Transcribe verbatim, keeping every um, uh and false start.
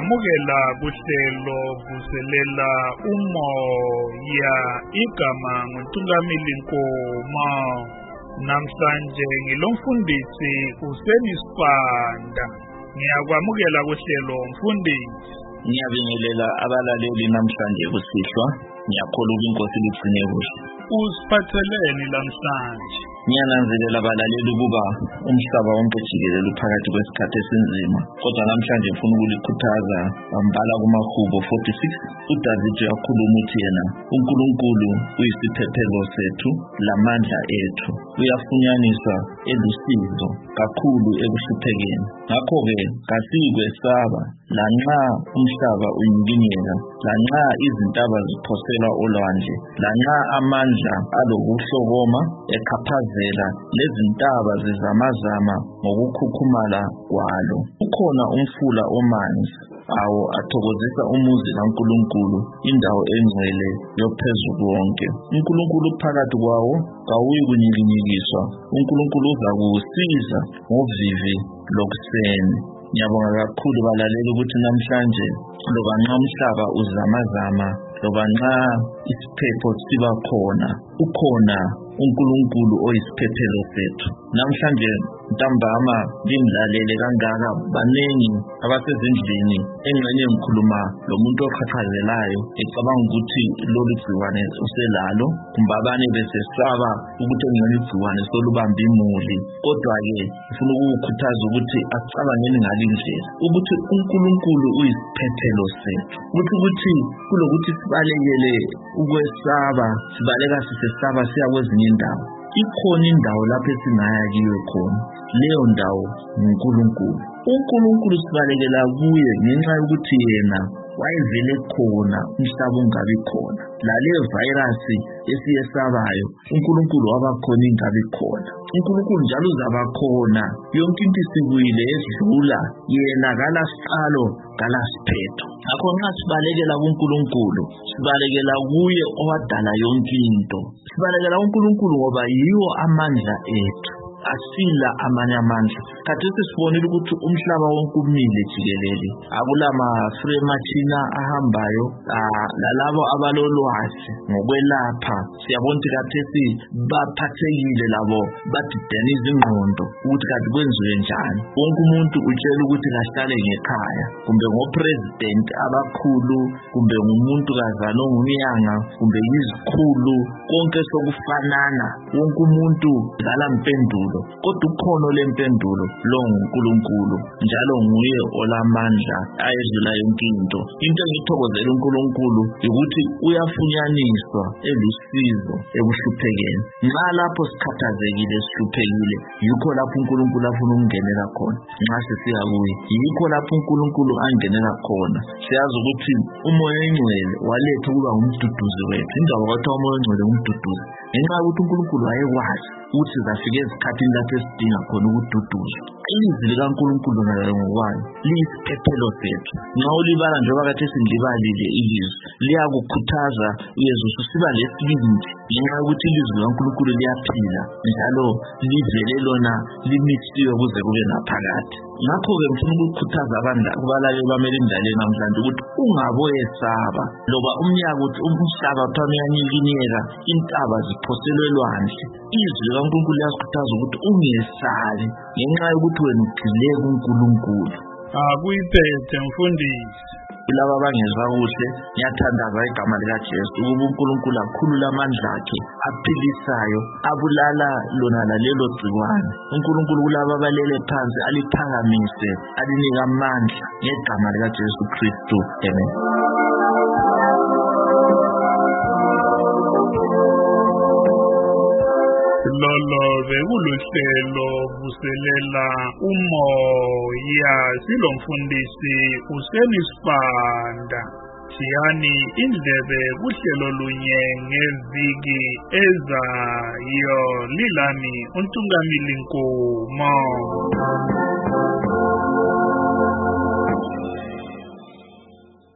Ngiyakwamukela kuhlelo vuselela umoya igama nguNtungamili Nkoma. Namhlanje ngilomfundisi uSenisipanda. Ngiyakwamukela kuhlelo mfundisi. Ngiyabingelela abalaleli namhlanje kusihlwa. Ngiyakholwa inkosi ligcine kuhle. Usiphatheleni namhlanje? Ngiyananzelela abalaleli ukuba umhlaba wonke jikelele uphakathi kwesikhathi esinzima. Kodwa namhlanje ngifuna ukulikhuthaza ngambala kumaHubo forty-six. uDavid uyakhuluma uthi yena uNkulunkulu uyisiphephelo sethu lamandla ethu. Uyafunyaniswa elusizo kakhulu ekuhluphekeni. Ngakho-ke kasiyikwesaba lanxa umhlaba uyinkinyeka, lanxa izintaba ziphosela olwandle, lanxa amandla alokuhlokoma ekhaphazela lezintaba zizamazama ngokukhukhumala kwalo. Ukhona umfula omanzi, awo athokozisa umuzi kaNkulunkulu, indawo engcwele yophezulu wonke. uNkulunkulu phakathi kwawo kawuyi kunyikinyikiswa. uNkulunkulu uza kuwusiza ngovivi lokuseni. Ngiyabonga kakhulu balaleli ukuthi namhlanje loba nxa umhlaba uzamazama, loba nxa isiphepho siba khona, ukhona uNkulunkulu oyisiphephelo sethu. Namhlanje ntambama limlalele kangaka banengi abasezindlini, engxenye ngikhuluma lomuntu oqhaqhazelayo ecabanga ukuthi lolu gciwane uselalo, kumbe abanye besesaba ukuthi engxenye igciwane solubamba imuli. Kodwa-ke ngifuna ukukhuthaza ukuthi acabangeni ngalindlela ukuthi uNkulunkulu uyisiphephelo sethu, ukuthi ukuthi kulokuthi sibalekele ukwesaba, sibaleka sisesaba siya kwezinye indawo. Ikhona indawo lapho esingaya kiyo khona, leyo ndawo nguNkulunkulu. uNkulunkulu sibalekela kuye ngenxa yokuthi yena wayevele khona umhlaba ungabi khona. Laleyo virus esiyesabayo uNkulunkulu wabakhona ingabi khona. uNkulunkulu njalo uzaba khona yonke into isibuyile edlula yena kalasicalo kalasiphetho. Ngakho nxa sibalekela kuNkulunkulu, sibalekela kuye owadala yonke into. Sibalekela uNkulunkulu ngoba yiwo amandla ethu, asila amanye amandla. Khathesi sibonile ukuthi umhlaba wonke umile jikelele, akulama free machina ahambayo, lalabo abalolwazi ngokwelapha. Siyabona ukuthi khathesi baphathekile labo, badidene izingqondo ukuthi kanti kwenziwe njani. Wonke umuntu utshela ukuthi kahlale ngekhaya, kumbe ngopresident abakhulu, kumbe ngumuntu kazana ongumyanga, kumbe yizikhulu, konke sokufanana. Wonke umuntu ngala mpendulo, kodwa ukhona lempendulo lo nguNkulunkulu, njalo nguye olamandla ayedlula yonke into. Into engithokozela uNkulunkulu ukuthi uyafunyaniswa elusizo ekuhluphekeni. Nxa lapho sikhathazekile, sihluphekile, yikho lapho uNkulunkulu afuna ukungenela khona. Nxa sesiya kuye, yikho lapho uNkulunkulu angenela khona. Siyazi ukuthi umoya engcwele waletha ukuba ngumduduzi wethu. Indawo kwathiwa umoya engcwele ngumduduzi ngenxa yokuthi uNkulunkulu wayekwazi ukuthi zafike ezikhathini lapho esidinga khona ukududuzwa. Ilizwi likaNkulunkulu nalo ngokwayo liyisiphephelo sethu. Nxa ulibala njengoba kade sindlibalile ilizwi, liyakukhuthaza, uyezwa ususiba lesibindi ngenxa yokuthi ilizwi likaNkulunkulu liyaphila njalo livele lona limisiwe kuze kube naphakade. Ngakho-ke ngifuna ukukhuthaza abalaleli bamele indlaleni namhlanje ukuthi ungaboyesaba, loba umnyaka uthi umhlaba kuthiwa uyanyikinyeka, intaba ziphoselwe elwandle. Izwi likaNkulunkulu liyasikhuthaza ukuthi ungesabi ngenxa yokuthi wena ugxile kuNkulunkulu. Akuyiphethe mfundisi. Kulabo abangezwa kuhle, ngiyathandaza igama likaJesu ukuba uNkulunkulu akhulula amandla akhe aphilisayo, abulala lona lalelo gciwane. uNkulunkulu kulabo abalele phansi aliphakamise, alinike amandla ngegama likaJesu Kristu. Amen. Lolo bekuluhlelo vuselela umoya, silomfundisi uSenisipanda. Siyani indlebe kuhlelo lunye ngeviki ezayo. Lilami uNtungamili Nkoma.